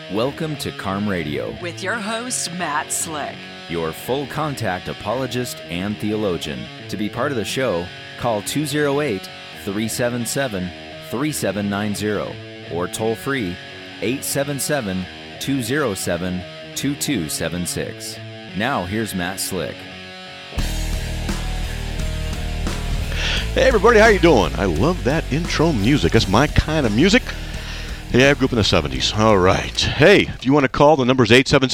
Welcome to CARM Radio, with your host, Matt Slick. your full contact apologist and theologian. To be part of the show, call 208-377-3790 or toll free 877-207-2276. Now here's Matt Slick. Hey everybody, how you doing? I love that intro music. That's my kind of music. Yeah, I grew up in the 70s. All right. Hey, if you want to call, the number is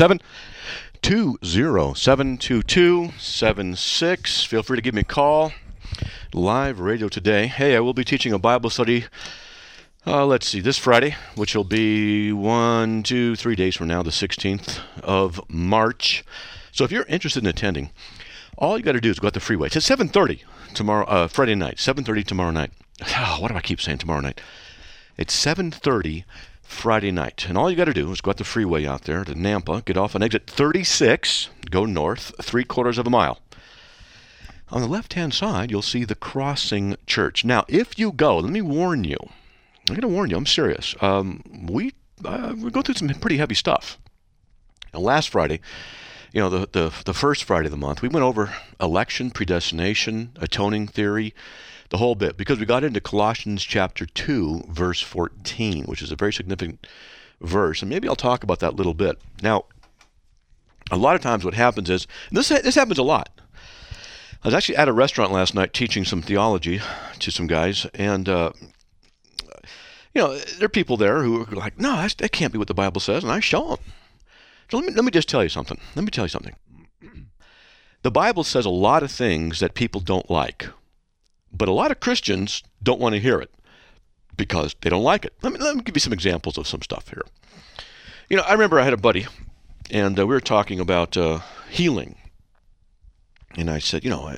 877-207-2276. Feel free to give me a call. Live radio today. Hey, I will be teaching a Bible study, let's see, this Friday, which will be 3 days from now, the 16th of March. So if you're interested in attending, all you got to do is go out the freeway. It's at 7:30 tomorrow, Friday night, 7:30 tomorrow night. Oh, what do I keep saying tomorrow night? It's 7:30 Friday night. And all you got to do is go out the freeway out there to Nampa, get off on exit 36, go north 3/4 of a mile. On the left-hand side, you'll see the Crossing Church. Now, if you go, let me warn you. I'm going to warn you, I'm serious. We go through some pretty heavy stuff. Now, last Friday, you know, the first Friday of the month, we went over election, predestination, atoning theory, the whole bit, because we got into Colossians chapter 2, verse 14, which is a very significant verse, and maybe I'll talk about that a little bit. Now, a lot of times what happens is, and this happens a lot. I was actually at a restaurant last night teaching some theology to some guys, and you know, there are people there who are like, no, that can't be what the Bible says, and I show them. So let me just tell you something. Let me tell you something. The Bible says a lot of things that people don't like. But a lot of Christians don't want to hear it because they don't like it. Let me give you some examples of some stuff here. You know, I remember I had a buddy, and we were talking about healing. And I said, do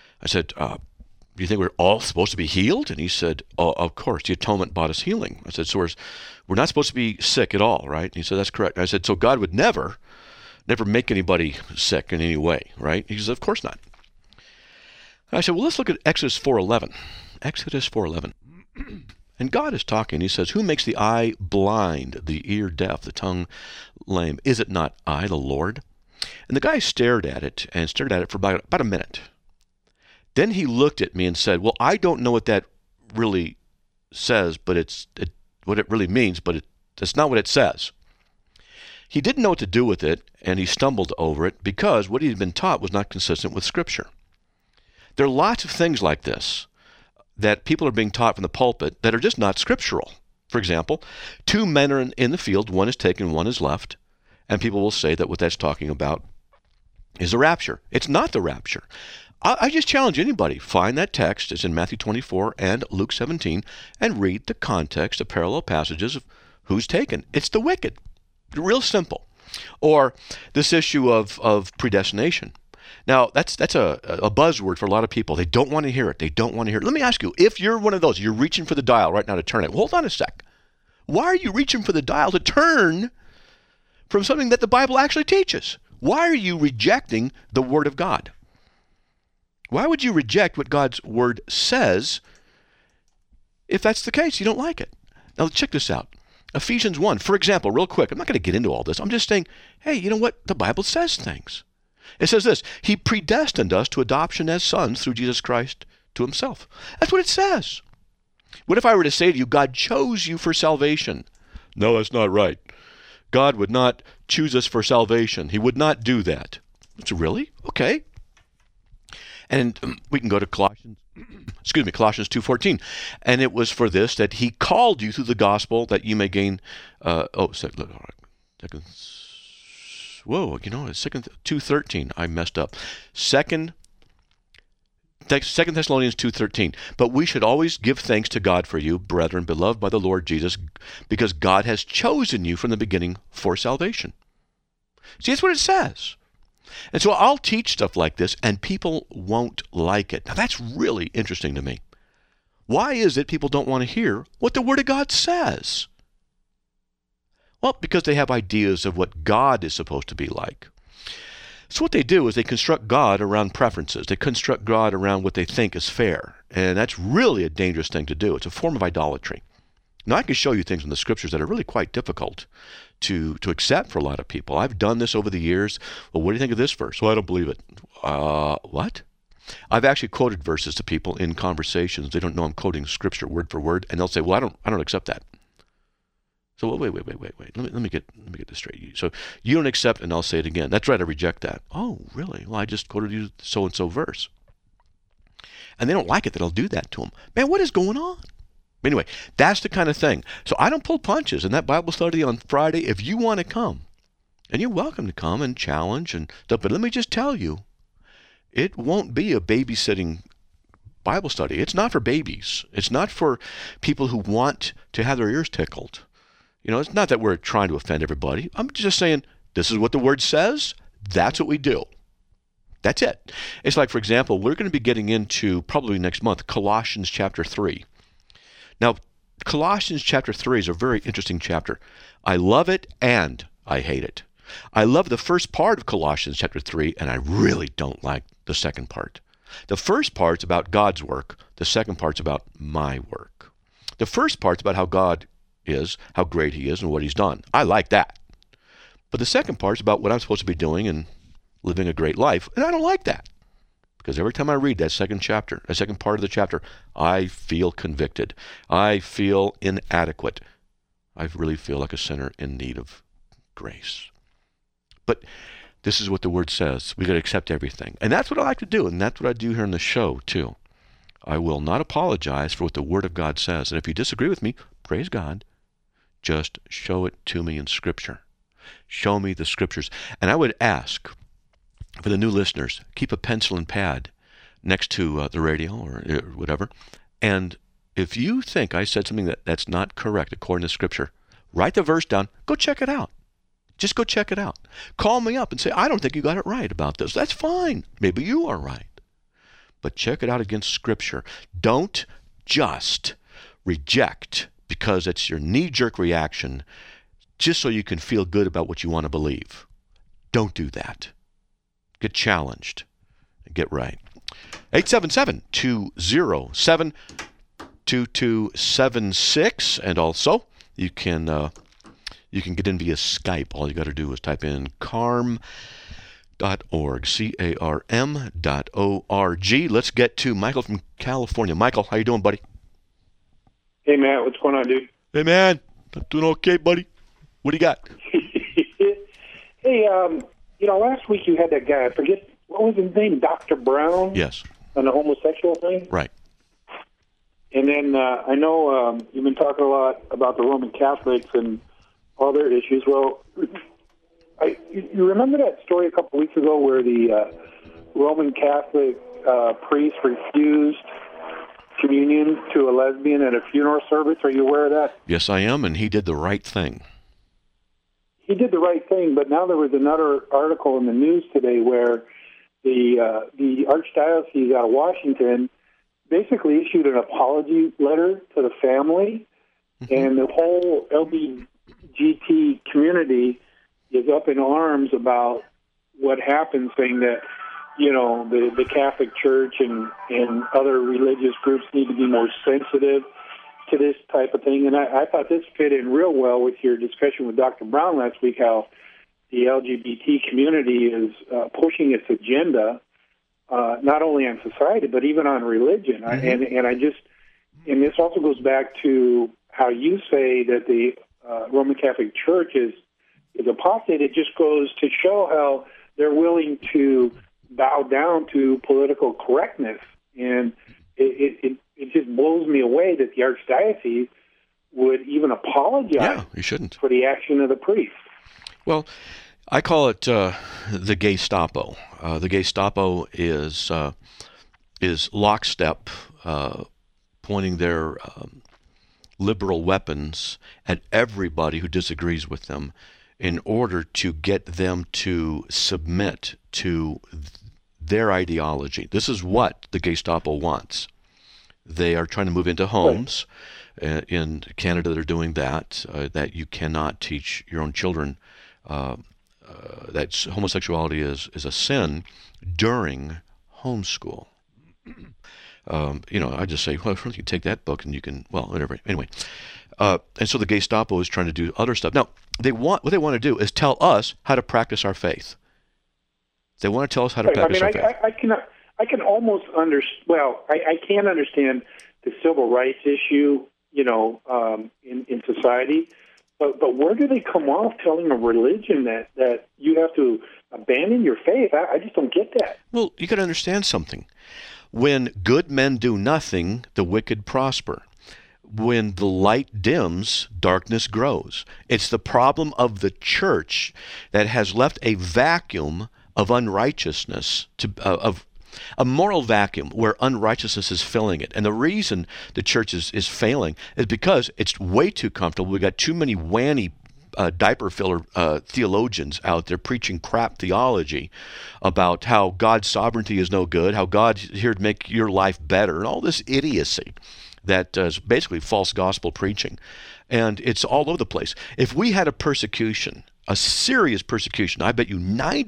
you think we're all supposed to be healed? And he said, oh, of course, the atonement bought us healing. I said, so we're not supposed to be sick at all, right? And he said, that's correct. And I said, so God would never make anybody sick in any way, right? He said, of course not. I said, well, let's look at Exodus 4:11. Exodus 4:11. And God is talking. He says, who makes the eye blind, the ear deaf, the tongue lame? Is it not I, the Lord? And the guy stared at it for about a minute. Then he looked at me and said, well, I don't know what that really says, but what it really means, but that's not what it says. He didn't know what to do with it, and he stumbled over it because what he had been taught was not consistent with Scripture. There are lots of things like this that people are being taught from the pulpit that are just not scriptural. For example, 2 men are in the field, one is taken, one is left, and people will say that what that's talking about is the rapture. It's not the rapture. I just challenge anybody, find that text, it's in Matthew 24 and Luke 17, and read the context of parallel passages of who's taken. It's the wicked. Real simple. Or this issue of predestination. Now, that's a buzzword for a lot of people. They don't want to hear it. They don't want to hear it. Let me ask you, if you're one of those, you're reaching for the dial right now to turn it. Hold on a sec. Why are you reaching for the dial to turn from something that the Bible actually teaches? Why are you rejecting the Word of God? Why would you reject what God's Word says if that's the case? You don't like it. Now, check this out. Ephesians 1, for example, real quick. I'm not going to get into all this. I'm just saying, hey, you know what? The Bible says things. It says this, he predestined us to adoption as sons through Jesus Christ to himself. That's what it says. What if I were to say to you, God chose you for salvation? No, that's not right. God would not choose us for salvation. He would not do that. It's really? Okay. And we can go to Colossians 2:14. And it was for this that he called you through the gospel that you may gain, it's 2:13. I messed up. Second Thessalonians 2:13. But we should always give thanks to God for you, brethren, beloved by the Lord Jesus, because God has chosen you from the beginning for salvation. See, that's what it says. And so I'll teach stuff like this, and people won't like it. Now, that's really interesting to me. Why is it people don't want to hear what the Word of God says? Well, because they have ideas of what God is supposed to be like. So what they do is they construct God around preferences. They construct God around what they think is fair. And that's really a dangerous thing to do. It's a form of idolatry. Now, I can show you things in the Scriptures that are really quite difficult to accept for a lot of people. I've done this over the years. Well, what do you think of this verse? Well, I don't believe it. What? I've actually quoted verses to people in conversations. They don't know I'm quoting Scripture word for word, and they'll say, "Well, I don't accept that." So wait. Let me get this straight. So you don't accept, and I'll say it again. That's right. I reject that. Oh, really? Well, I just quoted you so and so verse, and they don't like it that I'll do that to them. Man, what is going on? Anyway, that's the kind of thing. So I don't pull punches in that Bible study on Friday. If you want to come, and you're welcome to come and challenge and stuff, but let me just tell you, it won't be a babysitting Bible study. It's not for babies. It's not for people who want to have their ears tickled. It's not that we're trying to offend everybody. I'm just saying, this is what the Word says. That's what we do. That's it. It's like, for example, we're going to be getting into, probably next month, Colossians chapter 3. Now, Colossians chapter 3 is a very interesting chapter. I love it and I hate it. I love the first part of Colossians chapter 3, and I really don't like the second part. The first part's about God's work. The second part's about my work. The first part's about how God is, how great He is, and what He's done. I like that. But the second part's about what I'm supposed to be doing and living a great life, and I don't like that. Because every time I read that second part of the chapter, I feel convicted. I feel inadequate. I really feel like a sinner in need of grace. But this is what the Word says. We've got to accept everything. And that's what I like to do, and that's what I do here in the show, too. I will not apologize for what the Word of God says. And if you disagree with me, praise God. Just show it to me in Scripture. Show me the Scriptures. And I would ask, for the new listeners, keep a pencil and pad next to the radio or whatever. And if you think I said something that's not correct according to Scripture, write the verse down. Go check it out. Just go check it out. Call me up and say, I don't think you got it right about this. That's fine. Maybe you are right. But check it out against Scripture. Don't just reject because it's your knee-jerk reaction just so you can feel good about what you want to believe. Don't do that. Get challenged and get right. 877-207-2276. And also, you can get in via Skype. All you got to do is type in carm.org, carm.org. Let's get to Michael from California. Michael, how you doing, buddy? Hey, Matt, what's going on, dude? Hey, man. I'm doing okay, buddy. What do you got? Hey, last week you had that guy, I forget, what was his name, Dr. Brown? Yes. On the homosexual thing? Right. And then I know you've been talking a lot about the Roman Catholics and all their issues. Well, you remember that story a couple weeks ago where the Roman Catholic priest refused communion to a lesbian at a funeral service? Are you aware of that? Yes, I am, and he did the right thing. He did the right thing, but now there was another article in the news today where the Archdiocese out of Washington basically issued an apology letter to the family, and the whole LGBT community is up in arms about what happened, saying that, the Catholic Church and other religious groups need to be more sensitive to this type of thing. And I thought this fit in real well with your discussion with Dr. Brown last week, how the LGBT community is pushing its agenda, not only on society, but even on religion. And this also goes back to how you say that the Roman Catholic Church is apostate. It just goes to show how they're willing to bow down to political correctness. And it just blows me away that the Archdiocese would even apologize you shouldn't. For the action of the priest. Well, I call it the Gestapo. The Gestapo is lockstep, pointing their liberal weapons at everybody who disagrees with them in order to get them to submit to their ideology. This is what the Gestapo wants. They are trying to move into homes. In Canada, they're doing that, that you cannot teach your own children that homosexuality is a sin during homeschool. I just say, well, you can take that book and you can, well, whatever. Anyway, And so the Gestapo is trying to do other stuff. Now, what they want to do is tell us how to practice our faith. They want to tell us how to practice our faith. I can almost understand. Well, I can understand the civil rights issue, in society. But where do they come off telling a religion that you have to abandon your faith? I just don't get that. Well, you got to understand something. When good men do nothing, the wicked prosper. When the light dims, darkness grows. It's the problem of the church that has left a vacuum of unrighteousness, of a moral vacuum where unrighteousness is filling it. And the reason the church is failing is because it's way too comfortable. We've got too many whanny diaper filler theologians out there preaching crap theology about how God's sovereignty is no good, how God's here to make your life better, and all this idiocy that is basically false gospel preaching. And it's all over the place. If we had a persecution, a serious persecution, I bet you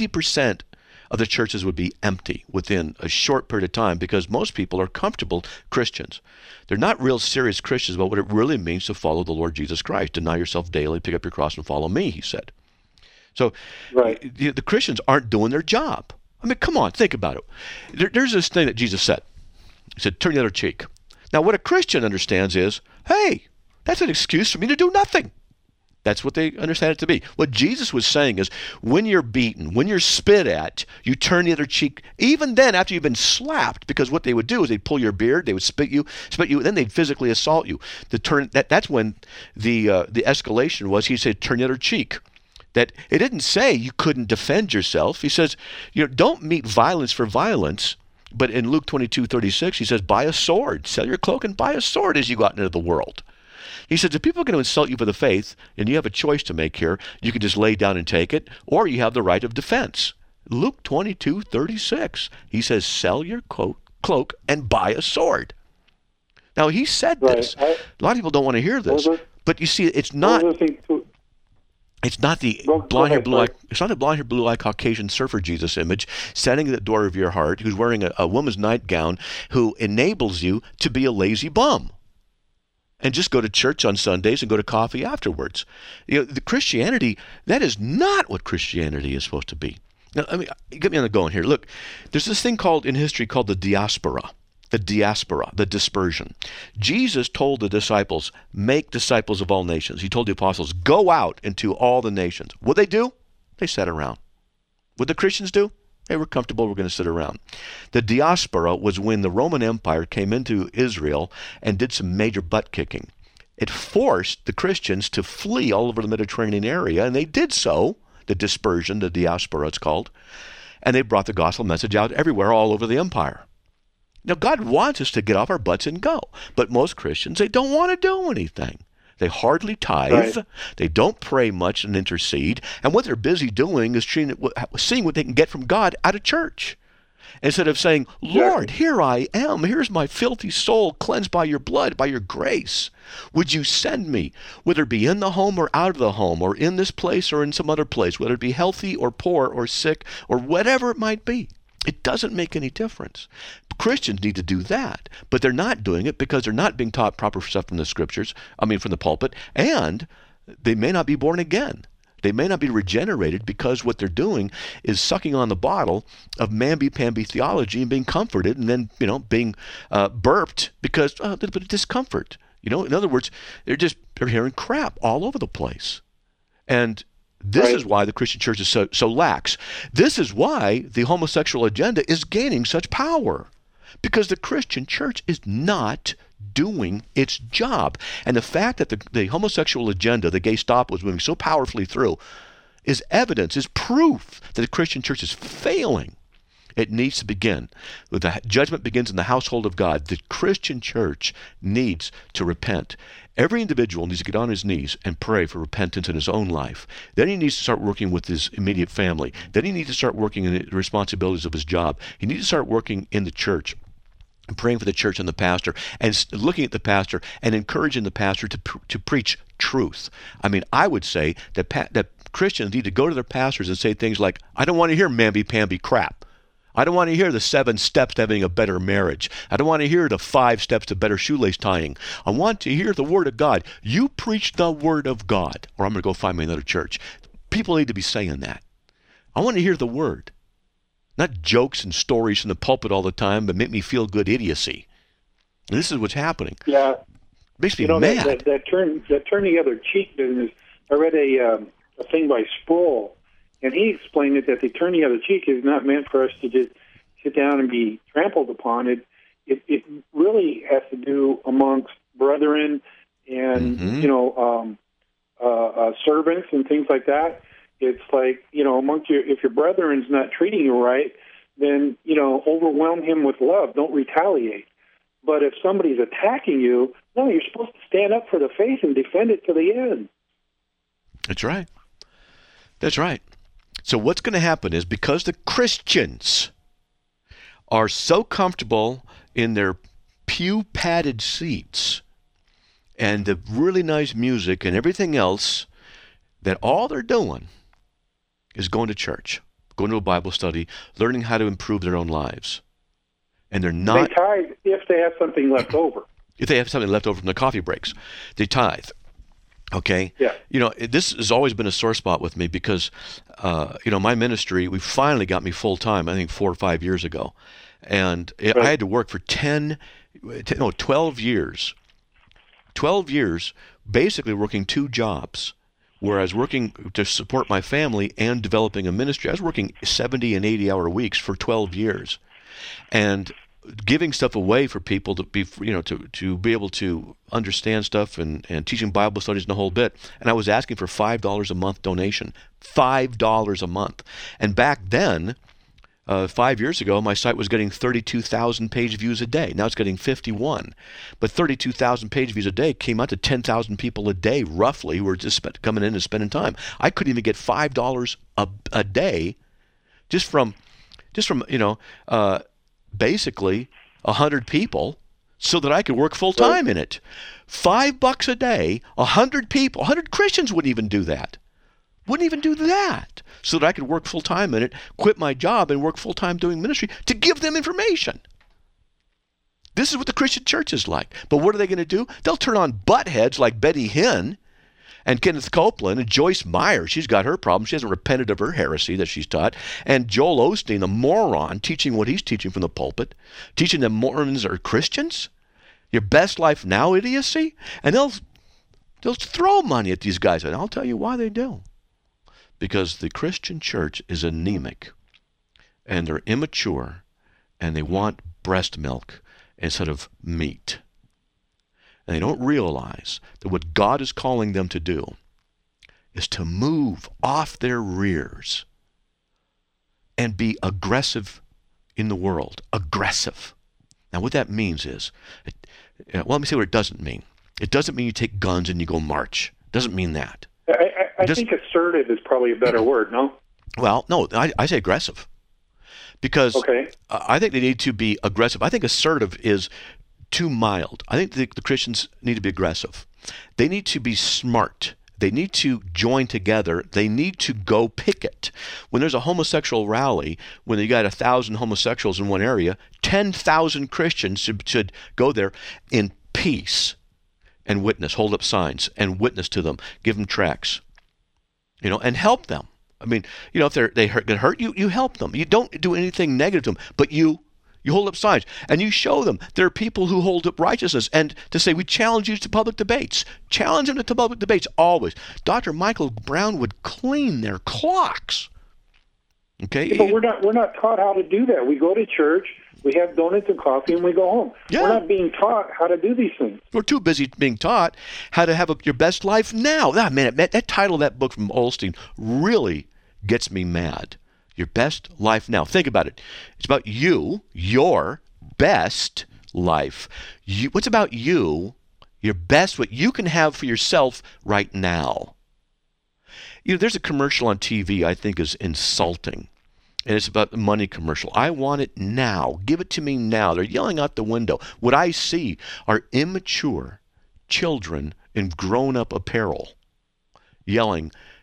90% of the churches would be empty within a short period of time, because most people are comfortable Christians. They're not real serious Christians about what it really means to follow the Lord Jesus Christ. Deny yourself daily, pick up your cross, and follow me, he said. So right. The Christians aren't doing their job. I mean, come on, think about it. There's this thing that Jesus said. He said, turn the other cheek. Now, what a Christian understands is, hey, that's an excuse for me to do nothing. That's what they understand it to be. What Jesus was saying is, when you're beaten, when you're spit at, you turn the other cheek, even then after you've been slapped, because what they would do is they'd pull your beard, they would spit you, then they'd physically assault you. That's when the escalation was. He said, turn the other cheek. That it didn't say you couldn't defend yourself. He says, don't meet violence for violence. But in Luke 22:36, he says, buy a sword. Sell your cloak and buy a sword as you go out into the world. He says, if people are going to insult you for the faith, and you have a choice to make here, you can just lay down and take it, or you have the right of defense. Luke 22:36, he says, sell your cloak and buy a sword. Now, he said this. A lot of people don't want to hear this, but you see, it's not the blonde-haired, blue-eyed Caucasian surfer Jesus image standing at the door of your heart, who's wearing a woman's nightgown, who enables you to be a lazy bum and just go to church on Sundays and go to coffee afterwards. The Christianity, that is not what Christianity is supposed to be. Now, get me on the going here. Look, there's this thing in history called the diaspora. The dispersion. Jesus told the disciples, make disciples of all nations. He told the apostles, go out into all the nations. What they do? They sat around. What the Christians do? They were comfortable, we're going to sit around. The diaspora was when the Roman Empire came into Israel and did some major butt kicking. It forced the Christians to flee all over the Mediterranean area, and they did so, the dispersion, the diaspora it's called, and they brought the gospel message out everywhere, all over the empire. Now, God wants us to get off our butts and go. But most Christians, they don't want to do anything. They hardly tithe. Right. They don't pray much and intercede. And what they're busy doing is seeing what they can get from God out of church. Instead of saying, Lord, here I am. Here's my filthy soul cleansed by your blood, by your grace. Would you send me, whether it be in the home or out of the home, or in this place or in some other place, whether it be healthy or poor or sick or whatever it might be. It doesn't make any difference. Christians need to do that, but they're not doing it because they're not being taught proper stuff from the scriptures, from the pulpit, and they may not be born again. They may not be regenerated because what they're doing is sucking on the bottle of mamby-pamby theology and being comforted and then, being burped because a little bit of discomfort. In other words, they're hearing crap all over the place. And this is why the Christian church is so lax. This is why the homosexual agenda is gaining such power. Because the Christian church is not doing its job. And the fact that the homosexual agenda, the Gestapo, is moving so powerfully through, is evidence, is proof that the Christian church is failing. It needs to begin. The judgment begins in the household of God. The Christian church needs to repent. Every individual needs to get on his knees and pray for repentance in his own life. Then he needs to start working with his immediate family. Then he needs to start working in the responsibilities of his job. He needs to start working in the church and praying for the church and the pastor and looking at the pastor and encouraging the pastor to preach truth. I would say that Christians need to go to their pastors and say things like, I don't want to hear mamby-pamby crap. I don't want to hear the 7 steps to having a better marriage. I don't want to hear the 5 steps to better shoelace tying. I want to hear the Word of God. You preach the Word of God, or I'm going to go find me another church. People need to be saying that. I want to hear the Word. Not jokes and stories from the pulpit all the time that make me feel good idiocy. And this is what's happening. Yeah. Makes me mad. That turn the other cheek business. I read a thing by Sproul, and he explained it that the turn the other cheek is not meant for us to just sit down and be trampled upon. It really has to do amongst brethren and servants and things like that. It's like, amongst if your brethren's not treating you right, then overwhelm him with love. Don't retaliate. But if somebody's attacking you, no, you're supposed to stand up for the faith and defend it to the end. That's right. That's right. So what's going to happen is, because the Christians are so comfortable in their pew-padded seats and the really nice music and everything else, that all they're doing is going to church, going to a Bible study, learning how to improve their own lives. And they're not... They tithe if they have something left over. If they have something left over from the coffee breaks. They tithe. Okay? Yeah. This has always been a sore spot with me because, my ministry, we finally got me full-time, I think 4 or 5 years ago. And right. I had to work for 12 years. 12 years, basically working 2 jobs. Whereas working to support my family and developing a ministry, I was working 70 and 80-hour weeks for 12 years. And giving stuff away for people to be, to be able to understand stuff and teaching Bible studies and the whole bit. And I was asking for $5 a month donation, $5 a month. And back then, 5 years ago, my site was getting 32,000 page views a day. Now it's getting 51. But 32,000 page views a day came out to 10,000 people a day, roughly, who were just coming in and spending time. I couldn't even get $5 a day just from basically 100 people, so that I could work full time in it. $5 a day, 100 people, 100 Christians wouldn't even do that. So that I could work full time in it, quit my job, and work full time doing ministry to give them information. This is what the Christian church is like. But what are they going to do? They'll turn on buttheads like Betty Hinn and Kenneth Copeland and Joyce Meyer. She's got her problem. She hasn't repented of her heresy that she's taught. And Joel Osteen, the moron, teaching what he's teaching from the pulpit, teaching them Mormons are Christians. Your best life now idiocy. And they'll throw money at these guys. And I'll tell you why they do. Because the Christian church is anemic. And they're immature. And they want breast milk instead of meat. And they don't realize that what God is calling them to do is to move off their rears and be aggressive in the world. Aggressive. Now, what that means is, let me say what it doesn't mean. It doesn't mean you take guns and you go march. It doesn't mean that. I think assertive is probably a better word, no? Well, no, I say aggressive. Because I think they need to be aggressive. I think assertive is too mild. I think the Christians need to be aggressive. They need to be smart. They need to join together. They need to go picket. When there's a homosexual rally, when you got 1,000 homosexuals in one area, 10,000 Christians should go there in peace and witness, hold up signs and witness to them, give them tracts, and help them. I mean, if they get hurt, you help them. You don't do anything negative to them, but you hold up signs, and you show them there are people who hold up righteousness, and to say, we challenge you to public debates. Challenge them to public debates, always. Dr. Michael Brown would clean their clocks. Okay? Yeah, but we're not taught how to do that. We go to church, we have donuts and coffee, and we go home. Yeah. We're not being taught how to do these things. We're too busy being taught how to have your best life now. That title of that book from Osteen really gets me mad. Your best life now. Think about it. It's about you, your best life. What's about you, your best, what you can have for yourself right now? There's a commercial on TV I think is insulting. And it's about the money commercial. I want it now. Give it to me now. They're yelling out the window. What I see are immature children in grown-up apparel yelling,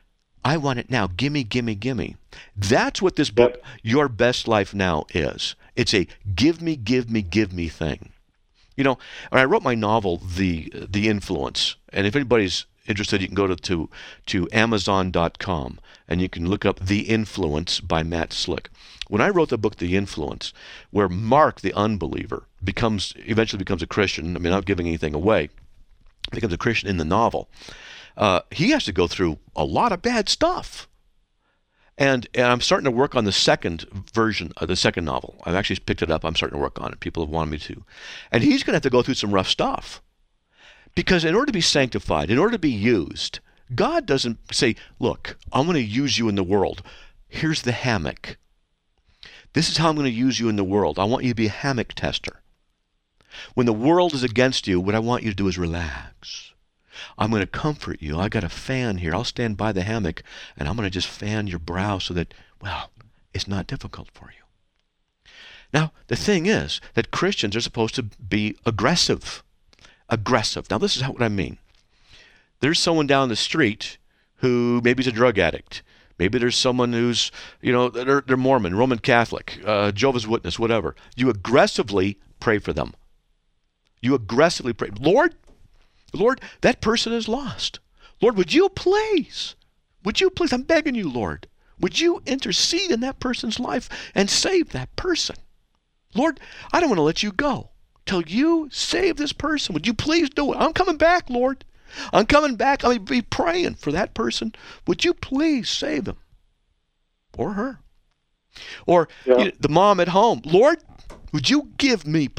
I want it now. Gimme, gimme, gimme. That's what this book, Your Best Life Now, is. It's a give me thing. You know, when I wrote my novel, The Influence, and if anybody's interested, you can go to Amazon.com and you can look up The Influence by Matt Slick. When I wrote the book The Influence, where Mark the unbeliever eventually becomes a Christian, I mean, not giving anything away, becomes a Christian in the novel, he has to go through a lot of bad stuff. And I'm starting to work on the second version of the second novel. I've actually picked it up. I'm starting to work on it. People have wanted me to. And he's going to have to go through some rough stuff. Because in order to be sanctified, in order to be used, God doesn't say, look, I'm going to use you in the world. Here's the hammock. This is how I'm going to use you in the world. I want you to be a hammock tester. When the world is against you, what I want you to do is relax. I'm going to comfort you. I got a fan here. I'll stand by the hammock, and I'm going to just fan your brow so that, well, it's not difficult for you. Now, the thing is that Christians are supposed to be aggressive. Aggressive. Now, this is what I mean. There's someone down the street who maybe is a drug addict. Maybe there's someone who's, they're Mormon, Roman Catholic, Jehovah's Witness, whatever. You aggressively pray for them. You aggressively pray. Lord, that person is lost. Lord, would you please, I'm begging you, Lord, would you intercede in that person's life and save that person? Lord, I don't want to let you go till you save this person. Would you please do it? I'm coming back, Lord. I'm coming back. I'm going to be praying for that person. Would you please save him or her? Or the mom at home. Lord, would you give me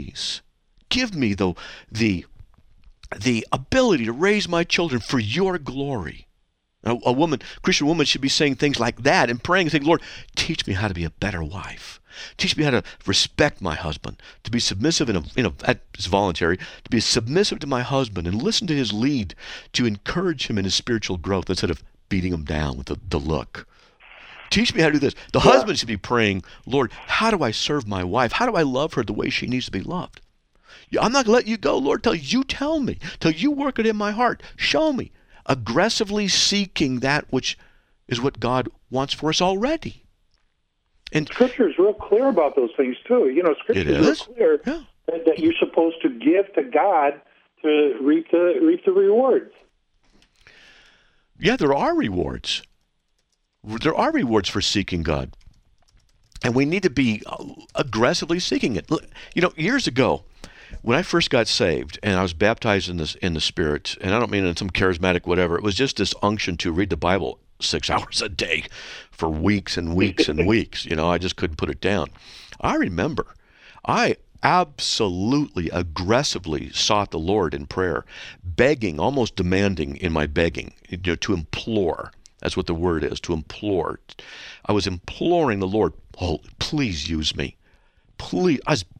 the ability to raise my children for your glory. A Christian woman should be saying things like that and praying and saying, Lord, teach me how to be a better wife. Teach me how to respect my husband, to be submissive it's voluntary, to be submissive to my husband and listen to his lead, to encourage him in his spiritual growth instead of beating him down with the look. Teach me how to do this. The husband should be praying, Lord, how do I serve my wife? How do I love her the way she needs to be loved? I'm not going to let you go, Lord, till you tell me, till you work it in my heart. Show me. Aggressively seeking that which is what God wants for us already. And Scripture is real clear about those things, too. Scripture is real clear that you're supposed to give to God to reap the rewards. Yeah, there are rewards. There are rewards for seeking God. And we need to be aggressively seeking it. Years ago, when I first got saved and I was baptized in the Spirit, and I don't mean in some charismatic whatever, it was just this unction to read the Bible 6 hours a day for weeks and weeks and weeks. I just couldn't put it down. I remember I absolutely aggressively sought the Lord in prayer, begging, almost demanding in my begging, to implore. That's what the word is, to implore. I was imploring the Lord, oh, please use me. Please.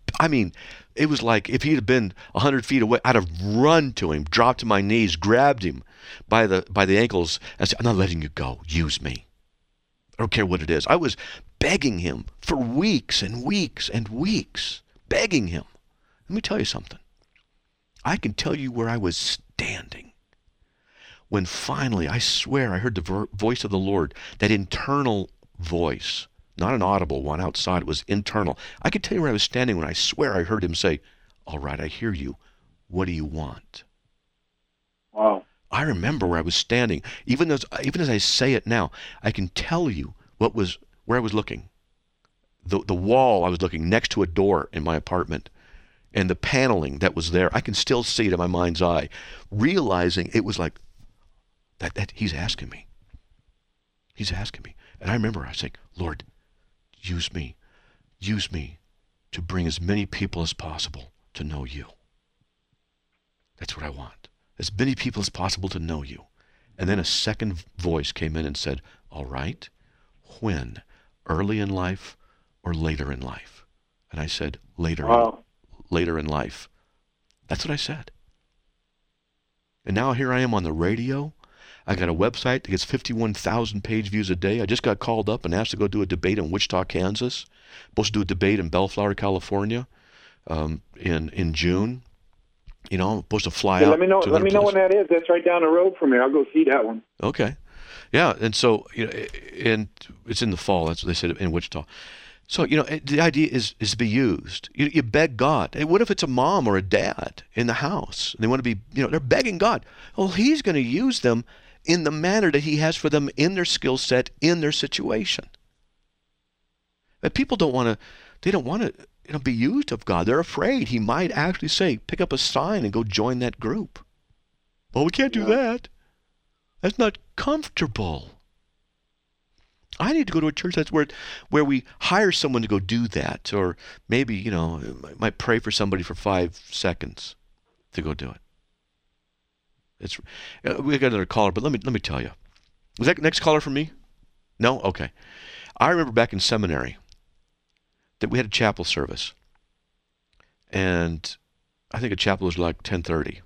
It was like if he'd have been 100 feet away, I'd have run to him, dropped to my knees, grabbed him by the ankles, and said, I'm not letting you go. Use me. I don't care what it is. I was begging him for weeks and weeks and weeks, begging him. Let me tell you something. I can tell you where I was standing when finally, I swear, I heard the voice of the Lord, that internal voice. Not an audible one outside, it was internal. I can tell you where I was standing when I swear I heard him say, all right, I hear you. What do you want? Wow. I remember where I was standing. Even as I say it now, I can tell you where I was looking. The wall, I was looking next to a door in my apartment. And the paneling that was there, I can still see it in my mind's eye, realizing it was like, that he's asking me. He's asking me. And I remember I was saying, Lord, use me to bring as many people as possible to know you. That's what I want. As many people as possible to know you. And then a second voice came in and said, all right, when? Early in life or later in life? And I said, later in life. That's what I said. And now here I am on the radio. I got a website that gets 51,000 page views a day. I just got called up and asked to go do a debate in Wichita, Kansas. Supposed to do a debate in Bellflower, California, in June. I'm supposed to fly out. Let me know when that is. That's right down the road from me. I'll go see that one. Okay. Yeah, and so, and it's in the fall. That's what they said in Wichita. So, the idea is to be used. You beg God. Hey, what if it's a mom or a dad in the house? And they want to be, they're begging God. Well, He's going to use them in the manner that He has for them in their skill set, in their situation. But people don't want to be used of God. They're afraid He might actually say, pick up a sign and go join that group. Well, we can't do that. That's not comfortable. I need to go to a church that's where we hire someone to go do that, or maybe might pray for somebody for 5 seconds to go do it. We got another caller, but let me tell you. Was that next caller from me? No? Okay. I remember back in seminary that we had a chapel service, and I think a chapel was like 10:30,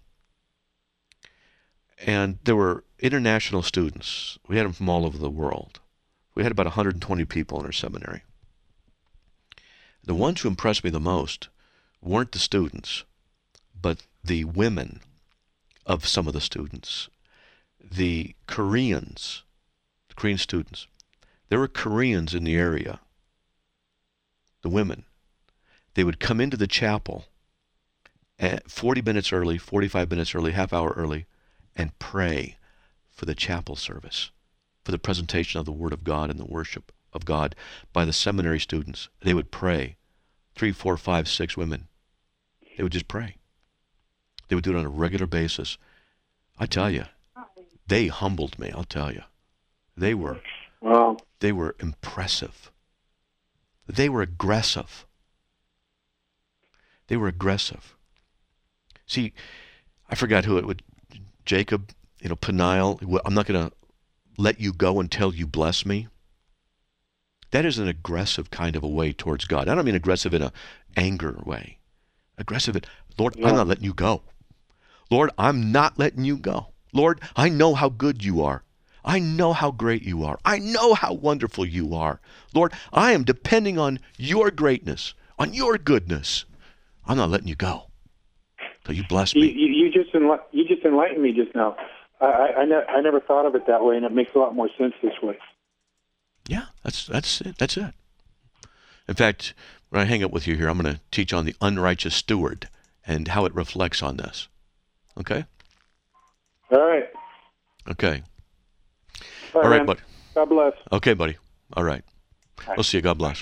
and there were international students. We had them from all over the world. We had about 120 people in our seminary. The ones who impressed me the most weren't the students, but the women of some of the students. The Korean students. There were Koreans in the area. The women. They would come into the chapel at 40 minutes early, 45 minutes early, half hour early, and pray for the chapel service, for the presentation of the Word of God and the worship of God by the seminary students. They would pray. 3, 4, 5, 6 women. They would just pray. They would do it on a regular basis. I tell you, they humbled me, I'll tell you. They were impressive. They were aggressive. They were aggressive. See, I forgot who it would, Jacob, Peniel, I'm not going to let you go until you bless me. That is an aggressive kind of a way towards God. I don't mean aggressive in an anger way. Aggressive in, Lord, I'm not letting you go. Lord, I'm not letting you go. Lord, I know how good you are. I know how great you are. I know how wonderful you are. Lord, I am depending on your greatness, on your goodness. I'm not letting you go till you bless me. You just enlightened me just now. I never thought of it that way, and it makes a lot more sense this way. Yeah, that's it. That's it. In fact, when I hang up with you here, I'm going to teach on the unrighteous steward and how it reflects on this. Okay? All right. Okay. All right, buddy. God bless. Okay, buddy. All right. We'll see you. God bless.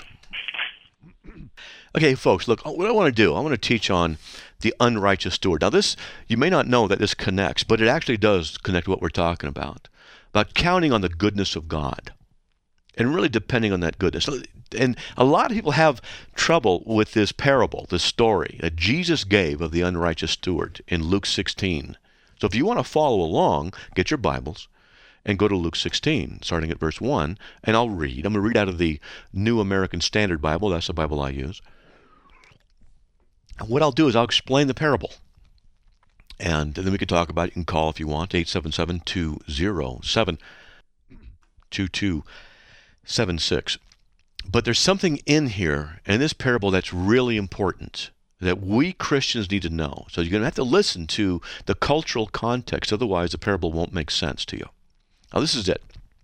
Okay, folks, look, what I want to do, I want to teach on the unrighteous steward. Now, this, you may not know that this connects, but it actually does connect to what we're talking about counting on the goodness of God and really depending on that goodness. And a lot of people have trouble with this parable, this story that Jesus gave of the unrighteous steward in Luke 16. So if you want to follow along, get your Bibles and go to Luke 16, starting at verse 1, and I'll read. I'm going to read out of the New American Standard Bible. That's the Bible I use. And what I'll do is I'll explain the parable. And then we can talk about it. You can call if you want, 877-207-2276. But there's something in here, in this parable, that's really important, that we Christians need to know. So you're going to have to listen to the cultural context, otherwise the parable won't make sense to you. Now this is it.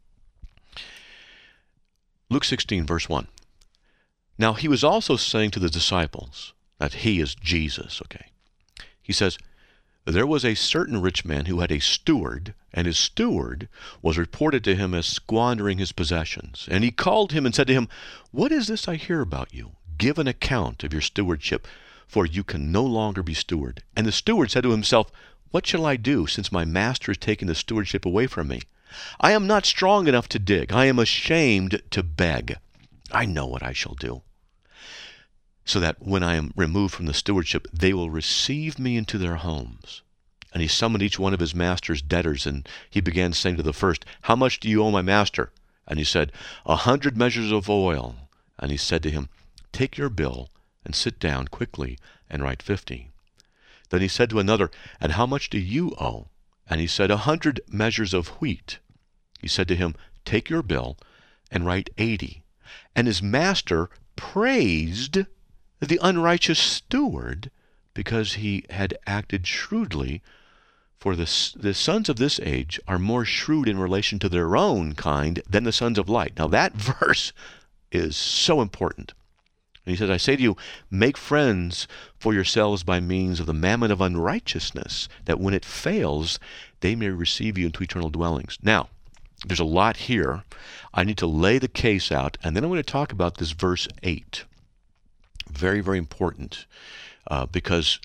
Luke 16, verse 1. Now he was also saying to the disciples, that he is Jesus, okay? He says, there was a certain rich man who had a steward, and his steward was reported to him as squandering his possessions. And he called him and said to him, what is this I hear about you? Give an account of your stewardship, for you can no longer be steward. And the steward said to himself, what shall I do, since my master has taken the stewardship away from me? I am not strong enough to dig. I am ashamed to beg. I know what I shall do, so that when I am removed from the stewardship, they will receive me into their homes. And he summoned each one of his master's debtors, and he began saying to the first, how much do you owe my master? And he said, 100 measures of oil. And he said to him, take your bill and sit down quickly and write 50. Then he said to another, and how much do you owe? And he said, 100 measures of wheat. He said to him, take your bill and write 80. And his master praised the unrighteous steward because he had acted shrewdly, For the sons of this age are more shrewd in relation to their own kind than the sons of light. Now that verse is so important. And he says, I say to you, make friends for yourselves by means of the mammon of unrighteousness, that when it fails, they may receive you into eternal dwellings. Now, there's a lot here. I need to lay the case out, and then I'm going to talk about this verse 8. Very, very important, because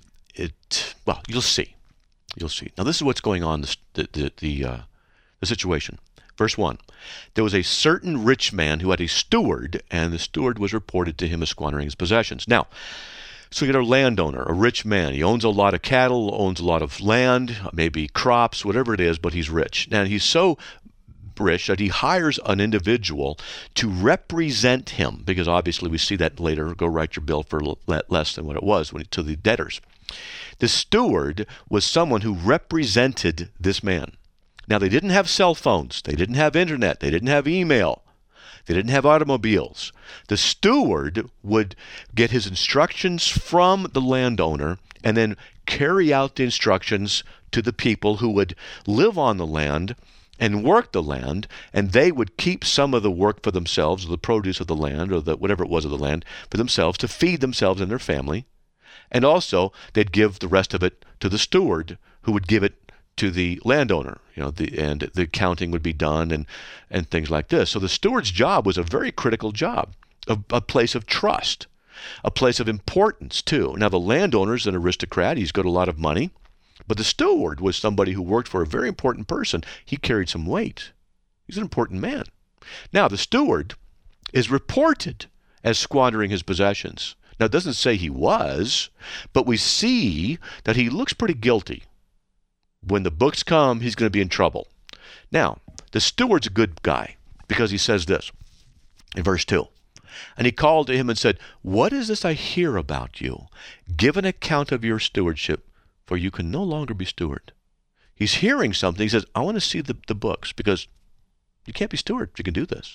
you'll see. You'll see. Now, this is what's going on, the situation. Verse 1, there was a certain rich man who had a steward, and the steward was reported to him as squandering his possessions. Now, so you get a landowner, a rich man. He owns a lot of cattle, owns a lot of land, maybe crops, whatever it is, but he's rich. Now, he's so rich that he hires an individual to represent him, because obviously we see that later, go write your bill for less than what it was to the debtors. The steward was someone who represented this man. Now, they didn't have cell phones. They didn't have internet. They didn't have email. They didn't have automobiles. The steward would get his instructions from the landowner and then carry out the instructions to the people who would live on the land and work the land, and they would keep some of the work for themselves, or the produce of the land, or whatever it was of the land, for themselves to feed themselves and their family. And also, they'd give the rest of it to the steward, who would give it to the landowner, and the accounting would be done and things like this. So the steward's job was a very critical job, a place of trust, a place of importance too. Now the landowner's an aristocrat, he's got a lot of money, but the steward was somebody who worked for a very important person. He carried some weight. He's an important man. Now the steward is reported as squandering his possessions. Now it doesn't say he was, but we see that he looks pretty guilty. When the books come, he's going to be in trouble. Now, the steward's a good guy, because he says this in verse 2. And he called to him and said, what is this I hear about you? Give an account of your stewardship, for you can no longer be steward. He's hearing something. He says, I want to see the books, because you can't be steward if you can do this.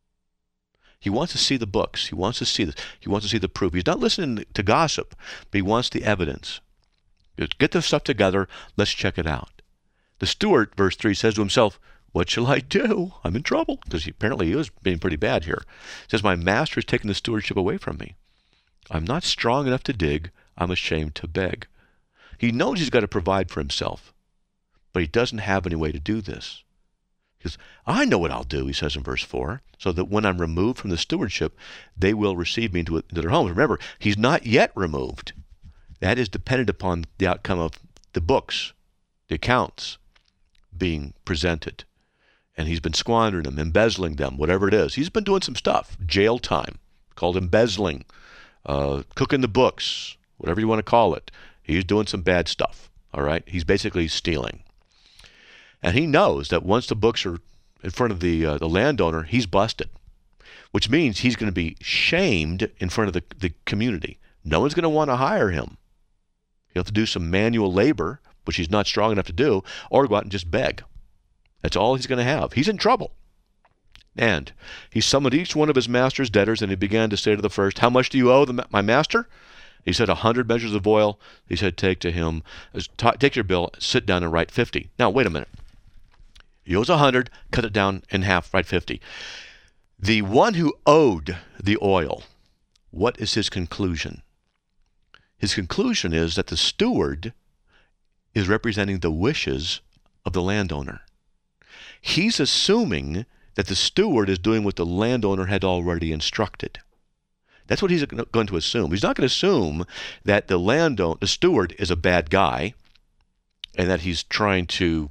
He wants to see the books. He wants to see this. He wants to see the proof. He's not listening to gossip, but he wants the evidence. Get this stuff together. Let's check it out. The steward, verse 3, says to himself, what shall I do? I'm in trouble. Because apparently he was being pretty bad here. He says, my master has taken the stewardship away from me. I'm not strong enough to dig. I'm ashamed to beg. He knows he's got to provide for himself, but he doesn't have any way to do this. He says, I know what I'll do, he says in verse 4, so that when I'm removed from the stewardship, they will receive me into their homes. Remember, he's not yet removed. That is dependent upon the outcome of the books, the accounts being presented. And he's been squandering them, embezzling them, whatever it is. He's been doing some stuff, jail time, called embezzling, cooking the books, whatever you want to call it. He's doing some bad stuff, all right? He's basically stealing. And he knows that once the books are in front of the landowner, he's busted, which means he's going to be shamed in front of the community. No one's going to want to hire him. He'll have to do some manual labor, which he's not strong enough to do, or go out and just beg. That's all he's going to have. He's in trouble. And he summoned each one of his master's debtors, and he began to say to the first, how much do you owe my master? He said, 100 measures of oil. He said, take your bill, sit down and write 50. Now, wait a minute. He owes 100, cut it down in half, write 50. The one who owed the oil, what is his conclusion? His conclusion is that the steward is representing the wishes of the landowner. He's assuming that the steward is doing what the landowner had already instructed. That's what he's going to assume. He's not going to assume that the steward is a bad guy and that he's trying to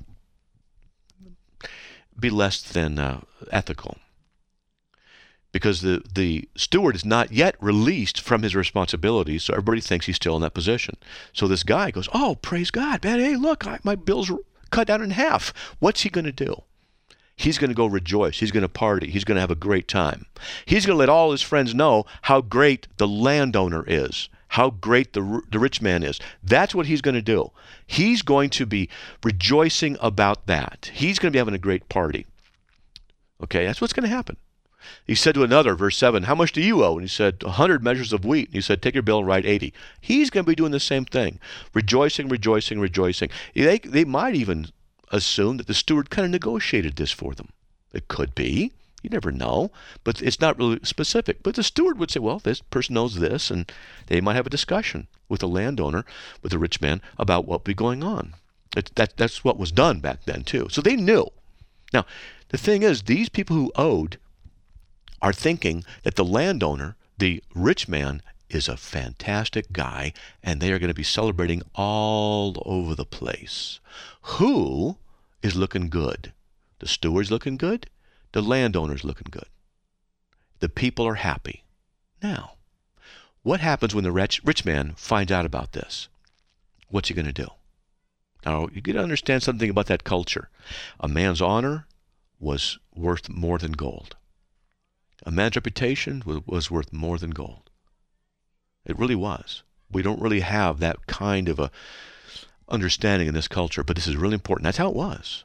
be less than ethical. Because the steward is not yet released from his responsibilities, so everybody thinks he's still in that position. So this guy goes, oh, praise God, man, hey, look, my bill's cut down in half. What's he going to do? He's going to go rejoice. He's going to party. He's going to have a great time. He's going to let all his friends know how great the landowner is, how great the rich man is. That's what he's going to do. He's going to be rejoicing about that. He's going to be having a great party. Okay, that's what's going to happen. He said to another, verse 7, how much do you owe? And he said, 100 measures of wheat. And he said, take your bill and write 80. He's going to be doing the same thing. Rejoicing, rejoicing, rejoicing. They might even assume that the steward kind of negotiated this for them. It could be. You never know. But it's not really specific. But the steward would say, well, this person knows this. And they might have a discussion with the landowner, with the rich man, about what would be going on. That's what was done back then, too. So they knew. Now, the thing is, these people who owed are thinking that the landowner, the rich man, is a fantastic guy, and they are going to be celebrating all over the place. Who is looking good? The steward's looking good. The landowner's looking good. The people are happy. Now, what happens when the rich man finds out about this? What's he going to do? Now, you got to understand something about that culture. A man's honor was worth more than gold. A man's reputation was worth more than gold. It really was. We don't really have that kind of a understanding in this culture, but this is really important. That's how it was.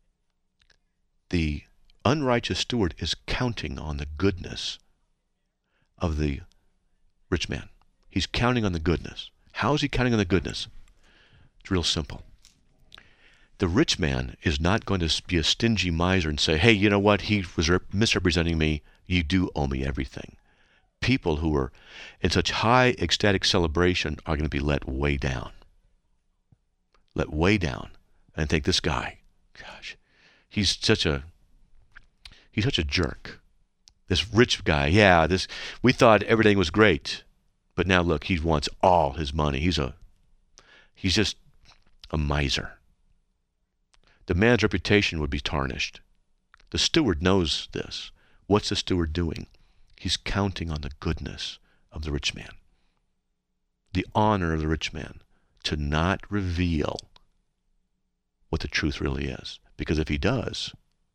The unrighteous steward is counting on the goodness of the rich man. He's counting on the goodness. How is he counting on the goodness? It's real simple. The rich man is not going to be a stingy miser and say, hey, you know what, he was misrepresenting me. You do owe me everything. People who are in such high ecstatic celebration are going to be let way down. Let way down. And think, this guy, gosh, he's such a jerk. This rich guy, we thought everything was great. But now look, he wants all his money. He's just a miser. The man's reputation would be tarnished. The steward knows this. What's the steward doing? He's counting on the goodness of the rich man, the honor of the rich man, to not reveal what the truth really is. Because if he does,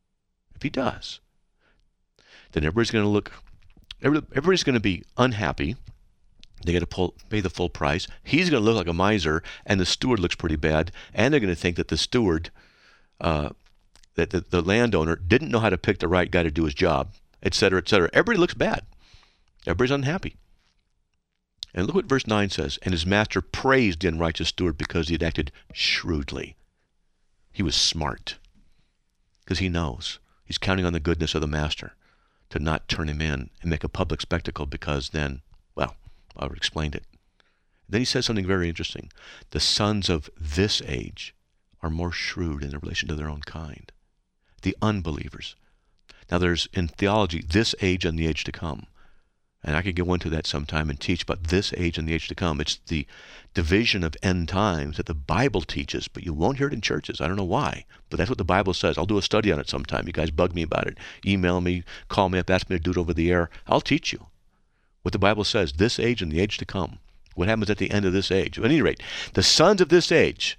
then everybody's going to be unhappy. They got to pay the full price. He's going to look like a miser, and the steward looks pretty bad. And they're going to think that the steward, that the landowner didn't know how to pick the right guy to do his job, etc., etc. Everybody looks bad. Everybody's unhappy. And look what verse 9 says. And his master praised the unrighteous steward because he had acted shrewdly. He was smart because he knows. He's counting on the goodness of the master to not turn him in and make a public spectacle, because then, well, I already explained it. Then he says something very interesting. The sons of this age are more shrewd in relation to their own kind. The unbelievers. Now there's, in theology, this age and the age to come. And I could go into that sometime and teach about this age and the age to come. It's the division of end times that the Bible teaches, but you won't hear it in churches. I don't know why, but that's what the Bible says. I'll do a study on it sometime. You guys bug me about it. Email me, call me up, ask me to do it over the air. I'll teach you what the Bible says, this age and the age to come. What happens at the end of this age? At any rate, the sons of this age,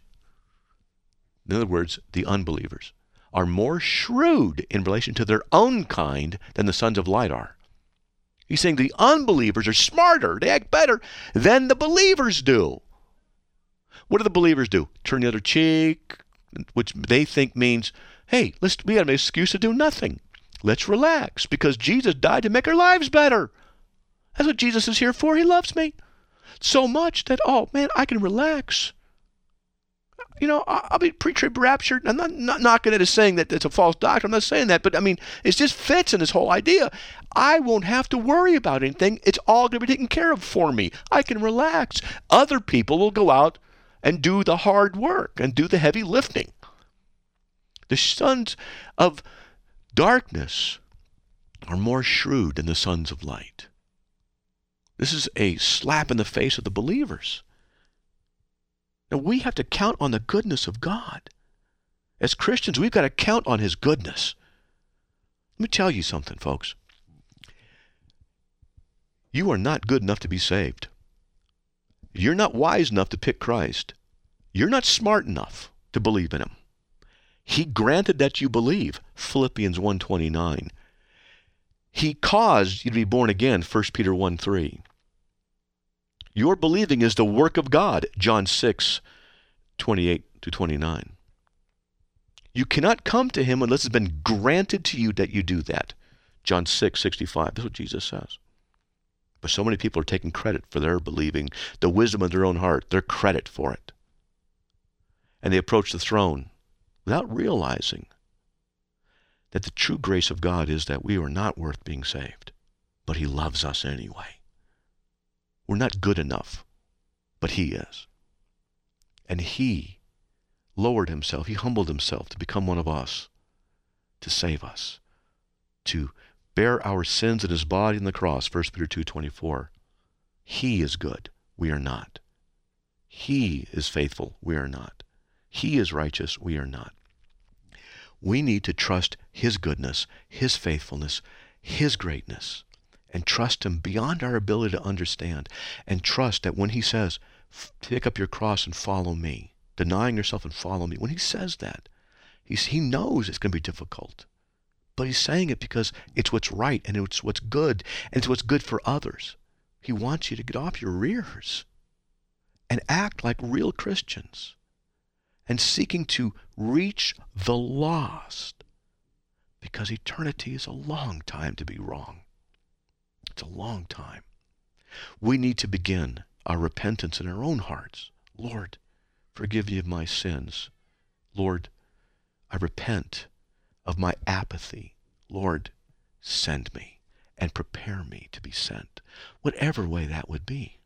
in other words, the unbelievers, are more shrewd in relation to their own kind than the sons of light are. He's saying the unbelievers are smarter, they act better than the believers do. What do the believers do? Turn the other cheek, which they think means, hey, we got an excuse to do nothing. Let's relax, because Jesus died to make our lives better. That's what Jesus is here for. He loves me so much that, oh man, I can relax. You know, I'll be pre-trib raptured. I'm not knocking it as saying that it's a false doctrine. I'm not saying that, but I mean, it just fits in this whole idea. I won't have to worry about anything. It's all going to be taken care of for me. I can relax. Other people will go out and do the hard work and do the heavy lifting. The sons of darkness are more shrewd than the sons of light. This is a slap in the face of the believers. Now, we have to count on the goodness of God. As Christians, we've got to count on His goodness. Let me tell you something, folks. You are not good enough to be saved. You're not wise enough to pick Christ. You're not smart enough to believe in Him. He granted that you believe, Philippians 1:29. He caused you to be born again, 1 Peter 1:3. Your believing is the work of God, John 6:28-29. You cannot come to Him unless it's been granted to you that you do that, John 6:65. That's what Jesus says. But so many people are taking credit for their believing, the wisdom of their own heart, their credit for it. And they approach the throne without realizing that the true grace of God is that we are not worth being saved, but He loves us anyway. We're not good enough, but He is. And He lowered Himself, He humbled Himself to become one of us, to save us, to bear our sins in His body on the cross, 1 Peter 2:24. He is good, we are not. He is faithful, we are not. He is righteous, we are not. We need to trust His goodness, His faithfulness, His greatness, and trust Him beyond our ability to understand, and trust that when He says, pick up your cross and follow me, denying yourself and follow me, when He says that, He knows it's going to be difficult. But He's saying it because it's what's right, and it's what's good, and it's what's good for others. He wants you to get off your rears and act like real Christians, and seeking to reach the lost, because eternity is a long time to be wrong. It's a long time. We need to begin our repentance in our own hearts. Lord, forgive me of my sins. Lord, I repent of my apathy. Lord, send me and prepare me to be sent, whatever way that would be.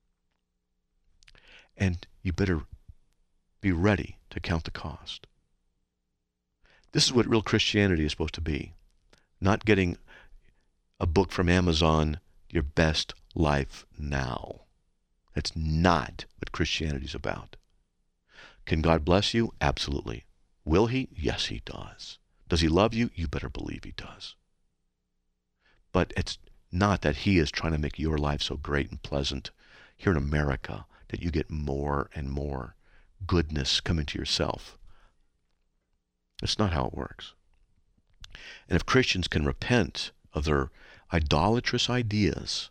And you better be ready to count the cost. This is what real Christianity is supposed to be. Not getting a book from Amazon, Your Best Life Now. That's not what Christianity is about. Can God bless you? Absolutely. Will He? Yes, He does. Does He love you? You better believe He does. But it's not that He is trying to make your life so great and pleasant here in America that you get more and more goodness coming to yourself. That's not how it works. And if Christians can repent of their idolatrous ideas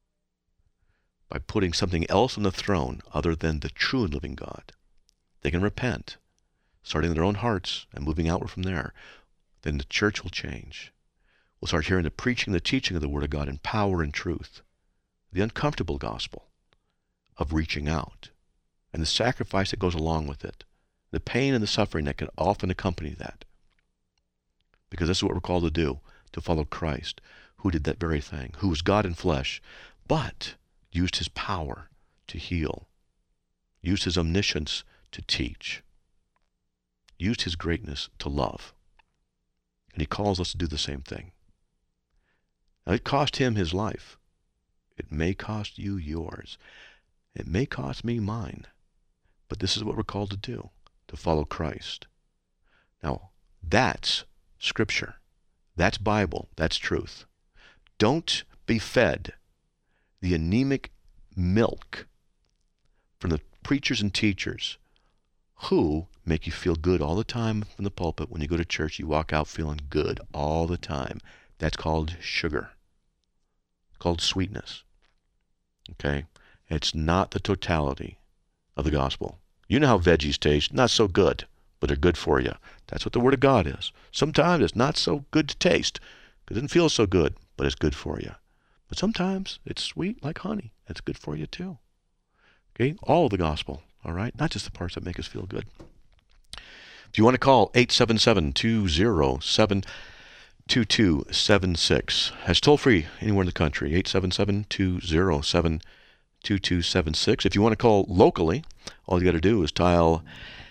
by putting something else on the throne other than the true and living God, they can repent, starting in their own hearts and moving outward from there, then the church will change. We'll start hearing the preaching, the teaching of the Word of God in power and truth, the uncomfortable gospel of reaching out, and the sacrifice that goes along with it, the pain and the suffering that can often accompany that. Because this is what we're called to do, to follow Christ, who did that very thing, who was God in flesh, but used His power to heal, used His omniscience to teach, used His greatness to love. And He calls us to do the same thing. Now, it cost Him His life. It may cost you yours. It may cost me mine. But this is what we're called to do, to follow Christ. Now, that's Scripture. That's Bible. That's truth. Don't be fed the anemic milk from the preachers and teachers who make you feel good all the time from the pulpit. When you go to church, you walk out feeling good all the time. That's called sugar. It's called sweetness. Okay? It's not the totality of the gospel. You know how veggies taste. Not so good, but they're good for you. That's what the Word of God is. Sometimes it's not so good to taste. It doesn't feel so good, but it's good for you. But sometimes it's sweet like honey. That's good for you too. Okay? All of the gospel. All right? Not just the parts that make us feel good. If you want to call, 877-207-2276. That's toll free anywhere in the country. 877-207-2276. If you want to call locally, all you got to do is dial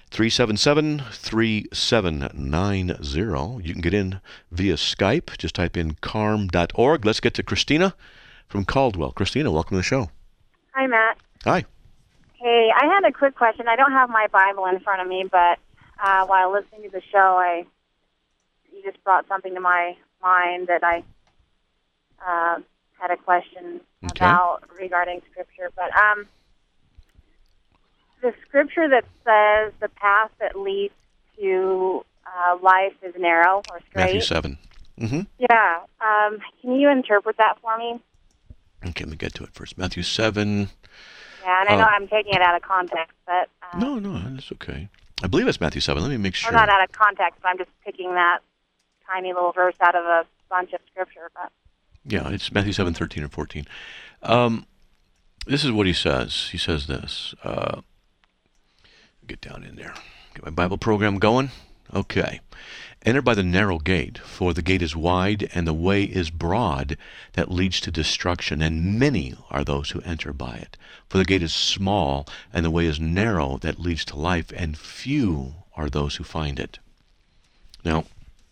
377-3790. You can get in via Skype. Just type in carm.org. Let's get to Christina from Caldwell. Christina, welcome to the show. Hi, Matt. Hi. Hey, I had a quick question. I don't have my Bible in front of me, but while listening to the show, you just brought something to my mind that I had a question about regarding Scripture. But the Scripture that says the path that leads to life is narrow or straight. Matthew 7. Mm-hmm. Yeah. Can you interpret that for me? Okay, let me get to it first. Matthew 7. Yeah, and I know I'm taking it out of context, but... No, that's okay. I believe it's Matthew 7. Let me make sure. Or not out of context, but I'm just picking that tiny little verse out of a bunch of scripture. But Yeah, it's Matthew 7:13 and 14. This is what he says. He says this. Get down in there. Get my Bible program going. Okay. Enter by the narrow gate, for the gate is wide and the way is broad that leads to destruction, and many are those who enter by it. For the gate is small and the way is narrow that leads to life, and few are those who find it. Now,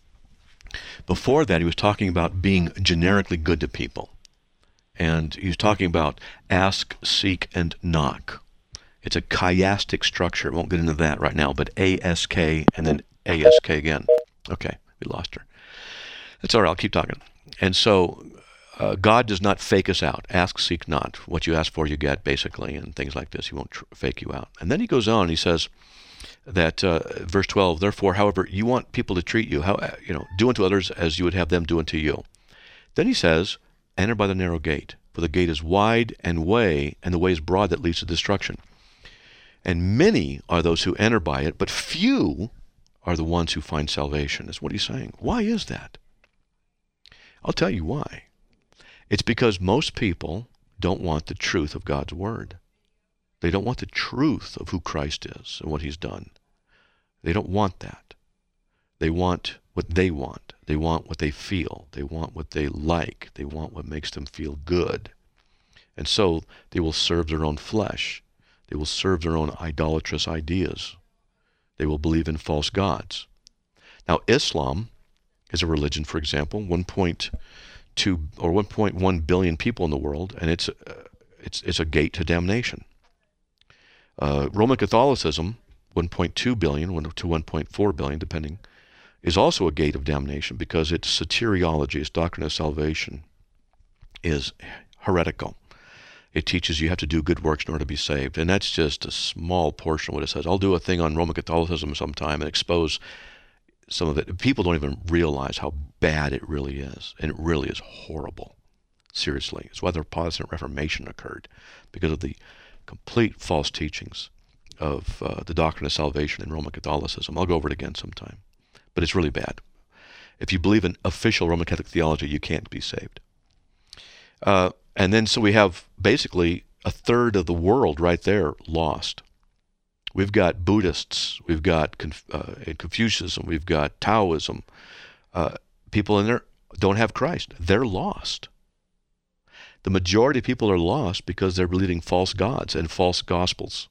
before that, he was talking about being generically good to people. And he was talking about ask, seek, and knock. It's a chiastic structure. I won't get into that right now, but ASK and then ASK again. Okay, we lost her. That's all right, I'll keep talking. And so God does not fake us out. Ask, seek not. What you ask for, you get, basically, and things like this. He won't fake you out. And then he goes on, and he says that, verse 12, therefore, however, you want people to treat you, do unto others as you would have them do unto you. Then he says, enter by the narrow gate, for the gate is wide and the way is broad that leads to destruction. And many are those who enter by it, but few are the ones who find salvation. That's what he's saying. Why is that? I'll tell you why. It's because most people don't want the truth of God's Word. They don't want the truth of who Christ is and what He's done. They don't want that. They want what they want. They want what they feel. They want what they like. They want what makes them feel good. And so they will serve their own flesh. They will serve their own idolatrous ideas. They will believe in false gods. Now, Islam is a religion, for example, 1.2 or 1.1 billion people in the world, and it's a gate to damnation. Roman Catholicism, 1.2 billion to 1.4 billion, depending, is also a gate of damnation because its soteriology, its doctrine of salvation, is heretical. It teaches you have to do good works in order to be saved, and that's just a small portion of what it says. I'll do a thing on Roman Catholicism sometime and expose some of it. People don't even realize how bad it really is, and it really is horrible. Seriously. It's why the Protestant Reformation occurred, because of the complete false teachings of the doctrine of salvation in Roman Catholicism. I'll go over it again sometime. But it's really bad. If you believe in official Roman Catholic theology, you can't be saved. And then so we have basically a third of the world right there lost. We've got Buddhists, we've got Confucianism, we've got Taoism. People in there don't have Christ. They're lost. The majority of people are lost because they're believing false gods and false gospels.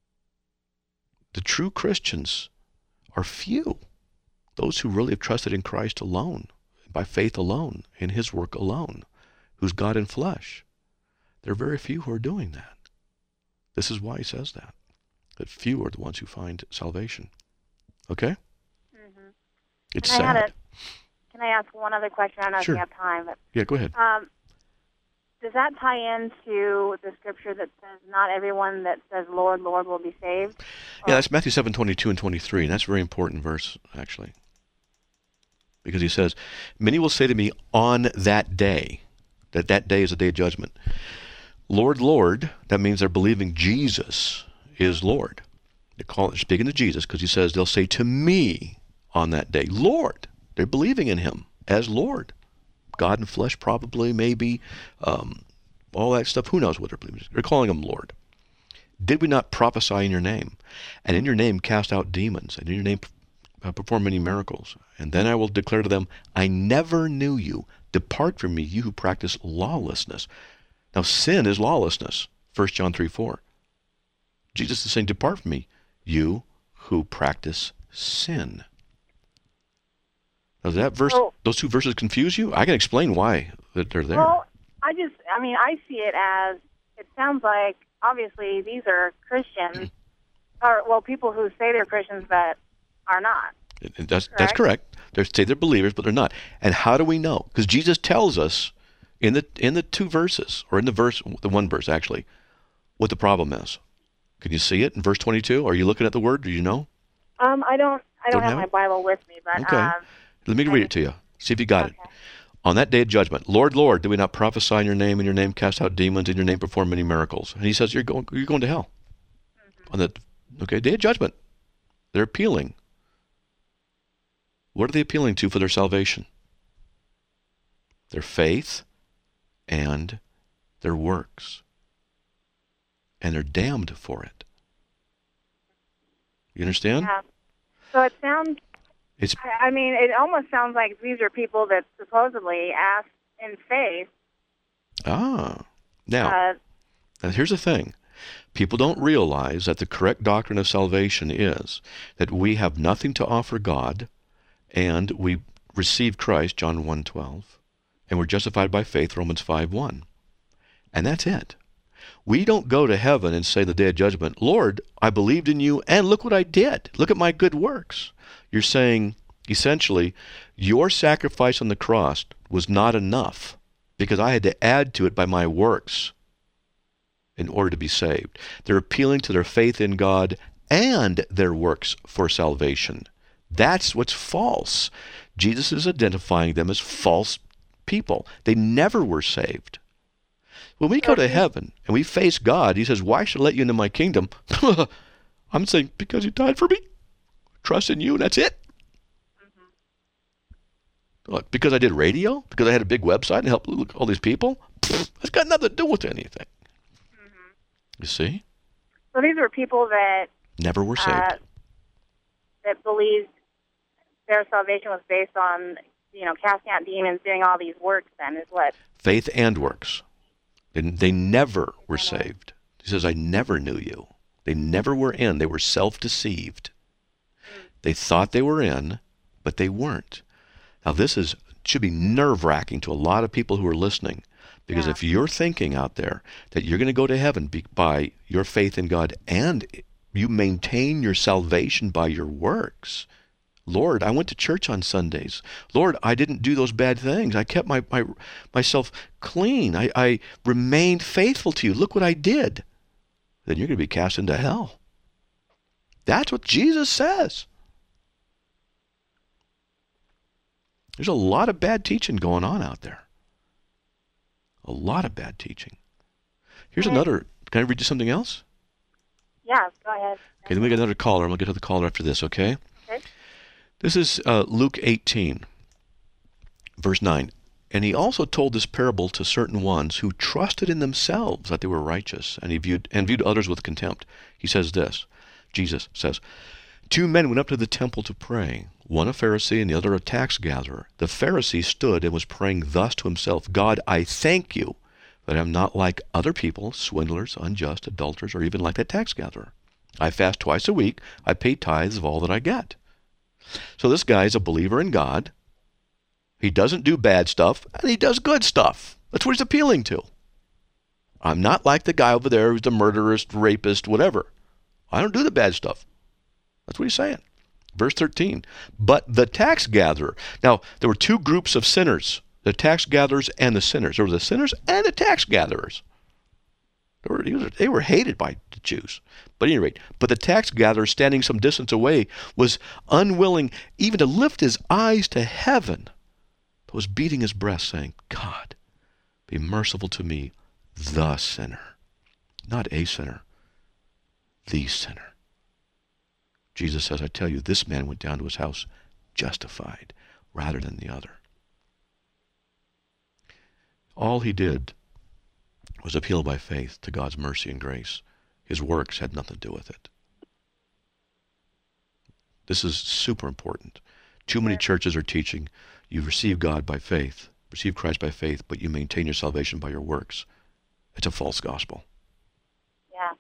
The true Christians are few. Those who really have trusted in Christ alone, by faith alone, in His work alone, who's God in flesh. There are very few who are doing that. This is why he says that few are the ones who find salvation. Okay? Mm-hmm. It's sad. Can I ask one other question? I don't know Sure. if you have time. But, yeah, go ahead. Does that tie into the scripture that says, not everyone that says, Lord, Lord, will be saved? Yeah, that's Matthew 7:22 and 23, and that's a very important verse, actually. Because he says, many will say to me on that day, that day is the day of judgment, Lord, Lord. That means they're believing Jesus is Lord. They're speaking to Jesus because he says they'll say to me on that day, Lord. They're believing in him as Lord. God in flesh, probably, maybe, all that stuff. Who knows what they're believing? They're calling him Lord. Did we not prophesy in your name? And in your name cast out demons, and in your name perform many miracles. And then I will declare to them, I never knew you. Depart from me, you who practice lawlessness. Now, sin is lawlessness. 1 John 3:4. Jesus is saying, depart from me, you who practice sin. Now, that verse, those two verses confuse you? I can explain why that they're there. Well, I see it as, it sounds like, obviously, these are Christians, or, people who say they're Christians but are not. That's correct. They say they're believers, but they're not. And how do we know? Because Jesus tells us in the two verses, or in the one verse actually, what the problem is. Can you see it in verse 22? Are you looking at the word? Do you know? I don't have my Bible with me, but okay. Let me read it to you. See if you got it. On that day of judgment, Lord, Lord, do we not prophesy in your name cast out demons, in your name perform many miracles? And he says, you're going to hell. Mm-hmm. On the day of judgment. They're appealing. What are they appealing to for their salvation? Their faith and their works. And they're damned for it. You understand? Yeah. So it sounds, it almost sounds like these are people that supposedly asked in faith. Now here's the thing. People don't realize that the correct doctrine of salvation is that we have nothing to offer God, and we receive Christ, John 1:12, and we're justified by faith, Romans 5:1. And that's it. We don't go to heaven and say the day of judgment, Lord, I believed in you, and look what I did. Look at my good works. You're saying, essentially, your sacrifice on the cross was not enough because I had to add to it by my works in order to be saved. They're appealing to their faith in God and their works for salvation. That's what's false. Jesus is identifying them as false people. They never were saved. When we go to heaven and we face God, he says, why should I let you into my kingdom? I'm saying, because you died for me. Trust in you, and that's it. Look, because I did radio? Because I had a big website and helped all these people? It's got nothing to do with anything. You see? So these were people that never were saved. That believed their salvation was based on, casting out demons, doing all these works then is what? Faith and works. They never were saved. He says, I never knew you. They never were in. They were self-deceived. They thought they were in, but they weren't. Now this should be nerve-wracking to a lot of people who are listening. Because if you're thinking out there that you're going to go to heaven by your faith in God and you maintain your salvation by your works, Lord, I went to church on Sundays. Lord, I didn't do those bad things. I kept myself clean. I remained faithful to you. Look what I did. Then you're going to be cast into hell. That's what Jesus says. There's a lot of bad teaching going on out there. A lot of bad teaching. Here's another. Can I read you something else? Yeah, go ahead. Okay, then we got another caller. I'm going to get to the caller after this, okay? Okay. This is Luke 18, verse 9. And he also told this parable to certain ones who trusted in themselves that they were righteous, and viewed others with contempt. He says this. Jesus says, 2 men went up to the temple to pray, one a Pharisee and the other a tax gatherer. The Pharisee stood and was praying thus to himself, God, I thank you that I am not like other people, swindlers, unjust, adulterers, or even like that tax gatherer. I fast twice a week. I pay tithes of all that I get. So this guy is a believer in God. He doesn't do bad stuff, and he does good stuff. That's what he's appealing to. I'm not like the guy over there who's the murderist, rapist, whatever. I don't do the bad stuff. That's what he's saying. Verse 13, but the tax gatherer. Now, there were 2 groups of sinners, the tax gatherers and the sinners. There were the sinners and the tax gatherers. They were hated by the Jews. But at any rate, but the tax gatherer, standing some distance away, was unwilling even to lift his eyes to heaven, but was beating his breast, saying, God, be merciful to me, the sinner. Not a sinner, the sinner. Jesus says, I tell you, this man went down to his house justified rather than the other. All he did was appeal by faith to God's mercy and grace. His works had nothing to do with it. This is super important. Too many churches are teaching you receive God by faith, receive Christ by faith, but you maintain your salvation by your works. It's a false gospel. Yeah.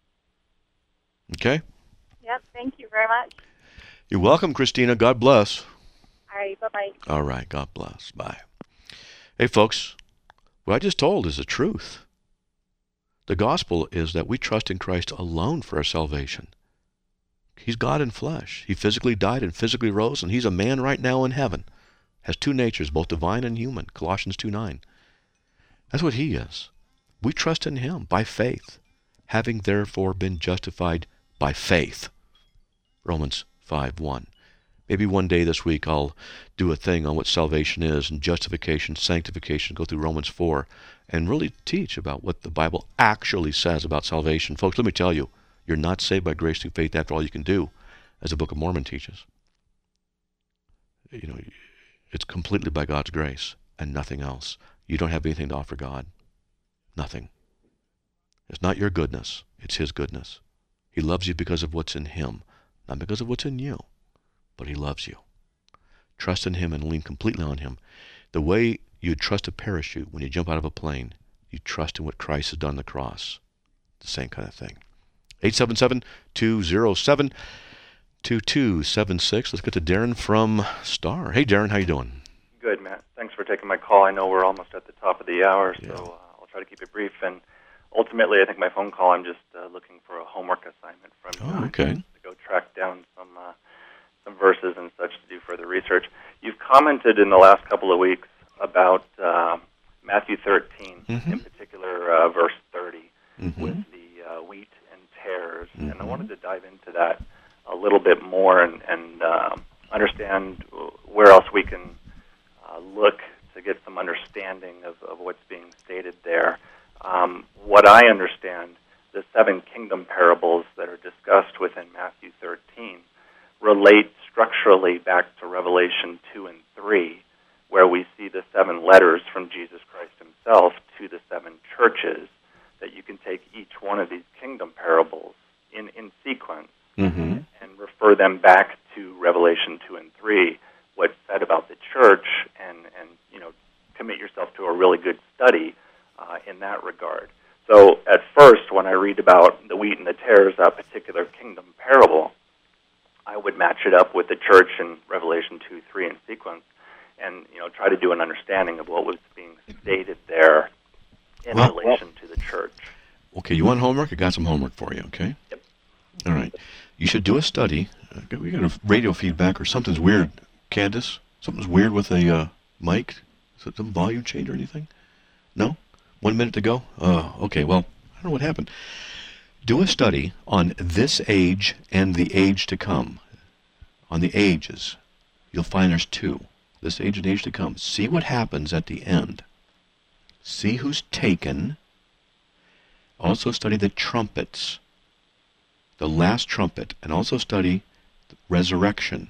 Okay? Yep, thank you very much. You're welcome, Christina. God bless. All right, bye-bye. All right, God bless. Bye. Hey, folks, what I just told is the truth. The gospel is that we trust in Christ alone for our salvation. He's God in flesh. He physically died and physically rose, and he's a man right now in heaven. Has 2 natures, both divine and human. Colossians 2:9. That's what he is. We trust in him by faith, having therefore been justified by faith. Romans 5:1. Maybe one day this week I'll do a thing on what salvation is and justification, sanctification, go through Romans 4 and really teach about what the Bible actually says about salvation. Folks, let me tell you, you're not saved by grace through faith after all you can do, as the Book of Mormon teaches. it's completely by God's grace and nothing else. You don't have anything to offer God. Nothing. It's not your goodness. It's His goodness. He loves you because of what's in Him, not because of what's in you, but He loves you. Trust in Him and lean completely on Him. The way you trust a parachute when you jump out of a plane, you trust in what Christ has done on the cross. The same kind of thing. 877-207-2276. Let's get to Darren from Star. Hey, Darren, how you doing? Good, Matt. Thanks for taking my call. I know we're almost at the top of the hour, so I'll try to keep it brief. And ultimately, I think my phone call, I'm just looking for a homework assignment from you. Oh, okay. To go track down some verses and such to do further research. You've commented in the last couple of weeks about Matthew 13, in particular verse 30, with the wheat and tares. And I wanted to dive into that a little bit more and understand where else we can look to get some understanding of what's being stated there. What I understand, the 7 kingdom parables that are discussed within Matthew 13 relate structurally back to Revelation 2 and 3, where we see the 7 letters from Jesus Christ Himself to the 7 churches, that you can take each one of these kingdom parables in sequence and refer them back to Revelation 2 and 3, what's said about the church, and commit yourself to a really good study in that regard. So at first, when I read about the wheat and the tares, that particular kingdom parable, I would match it up with the church in Revelation 2, 3 in sequence, and try to do an understanding of what was being stated there in relation to the church. Okay, you want homework? I got some homework for you, okay? Yep. All right. You should do a study. We got a radio feedback or something's weird. Candace, something's weird with a mic? Is it some volume change or anything? No? 1 minute to go? Okay, well, I don't know what happened. Do a study on this age and the age to come. On the ages. You'll find there's 2. This age and age to come. See what happens at the end. See who's taken. Also study the trumpets. The last trumpet. And also study the resurrection.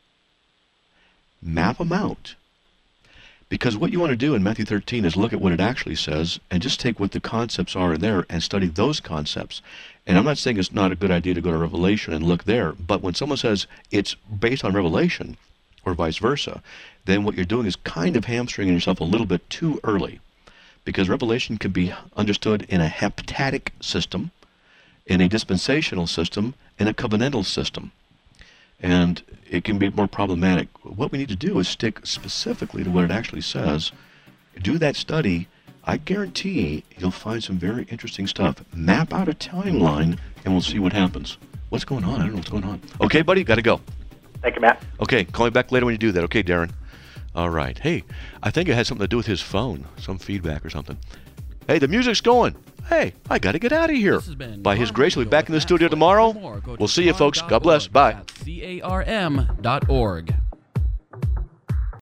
Map them out. Because what you want to do in Matthew 13 is look at what it actually says and just take what the concepts are in there and study those concepts. And I'm not saying it's not a good idea to go to Revelation and look there, but when someone says it's based on Revelation or vice versa, then what you're doing is kind of hamstringing yourself a little bit too early. Because Revelation can be understood in a heptatic system, in a dispensational system, in a covenantal system. And it can be more problematic. What we need to do is stick specifically to what it actually says. Do that study. I guarantee you'll find some very interesting stuff. Map out a timeline, and we'll see what happens. What's going on? I don't know what's going on. Okay, buddy, got to go. Thank you, Matt. Okay, call me back later when you do that. Okay, Darren. All right. Hey, I think it had something to do with his phone, some feedback or something. Hey, the music's going. Hey, I got to get out of here. By His grace, we'll be back in the studio tomorrow. We'll see you, folks. God bless. Bye. CARM.org.